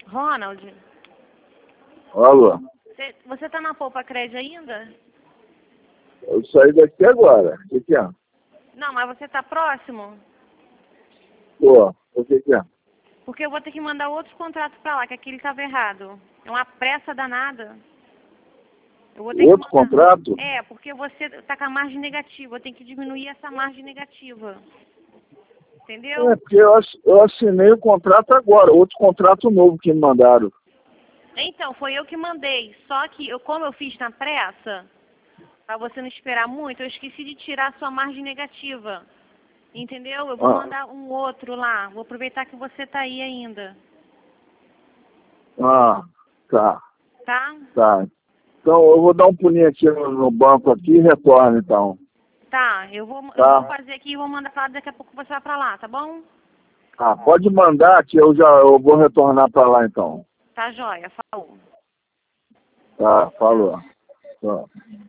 Ronald, Alô? você tá na Poupa Cred ainda? Eu saí daqui agora. O que é? Não, mas você tá próximo? Pô, o que é? Porque eu vou ter que mandar outros contratos pra lá, que aquele tava errado. É uma pressa danada. Eu vou ter que Outro mandar... contrato? É, porque você tá com a margem negativa. Eu tenho que diminuir essa margem negativa. Entendeu? É, porque eu assinei o contrato agora, outro contrato novo que me mandaram. Então, foi eu que mandei. Só que, como eu fiz na pressa, pra você não esperar muito, eu esqueci de tirar a sua margem negativa. Entendeu? Eu vou mandar um outro lá. Vou aproveitar que você tá aí ainda. Tá. Tá? Tá. Então eu vou dar um pulinho aqui no banco aqui e retorno então. Tá, eu vou Tá? fazer aqui e vou mandar pra lá, daqui a pouco você vai pra lá, tá bom? Pode mandar que eu vou retornar para lá então. Tá joia, falou. Tá, falou. Tá.